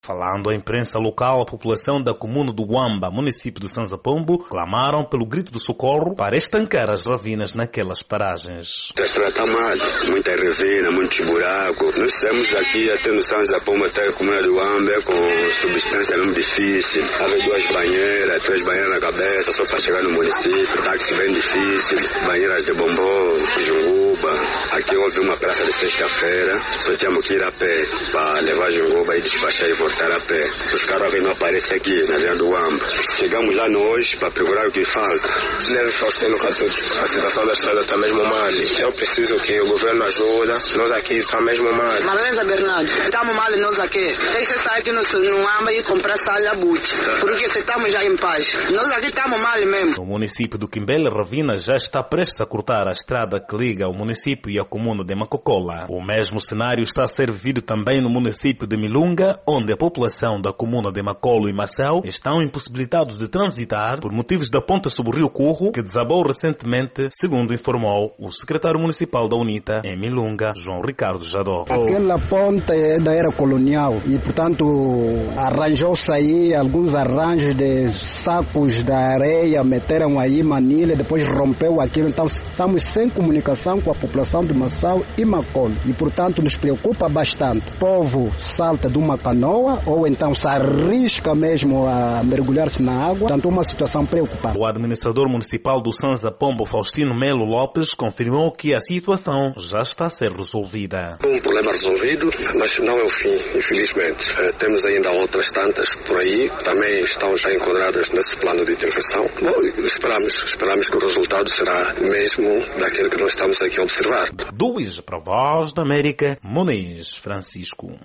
Falando à imprensa local, a população da comuna do Uamba, município de Sanza Pombo, clamaram pelo grito de socorro para estancar as ravinas naquelas paragens. A estrada está mal, muita ravina, muitos buracos. Nós estamos aqui até no Sanza Pombo, até a comuna do Uamba, com substância muito difícil. Havia 2 banheiras, 3 banheiras na cabeça, só para chegar no município. Táxi bem difícil, banheiras de bombom, junguba. Aqui houve uma praça de sexta-feira, só tínhamos que ir a pé para levar junguba e despachar e voltar a pé. Os carros não aparecem aqui na via do Uamba. Chegamos lá nós para procurar o que falta. Deve Faustino Catuto. A situação da estrada está mesmo mal. Eu preciso que o governo ajude. Nós aqui estamos mesmo mal. Marlene Bernardo, estamos mal nós aqui. Tem que sair aqui no Uamba e comprar salha boot. Porque estamos já em paz. Nós aqui estamos mal mesmo. No município do Quimbele, Ravina já está prestes a cortar a estrada que liga o município e a comuna de Macocola. O mesmo cenário está a ser vivido também no município de Milunga, onde a população da comuna de Macolo e Macau estão impossibilitados de transitar por motivos da ponte sobre o Rio Curro, que desabou recentemente, segundo informou o secretário municipal da UNITA em Milunga, João Ricardo Jadó. Aquela ponte é da era colonial e, portanto, arranjou-se aí alguns arranjos de sacos da areia, meteram aí manilha, depois rompeu aquilo. Então, estamos sem comunicação com a população de Macau e Macolo e, portanto, nos preocupa bastante. O povo salta de uma canoa ou então se arrisca mesmo a mergulhar-se na água, portanto uma situação preocupante. O administrador municipal do Sanza Pombo, Faustino Melo Lopes, confirmou que a situação já está a ser resolvida. Um problema resolvido, mas não é o fim, infelizmente. Temos ainda outras tantas por aí, também estão já enquadradas nesse plano de intervenção. Bom, esperamos que o resultado será mesmo daquilo que nós estamos aqui a observar. Para a Voz da América, Muniz Francisco.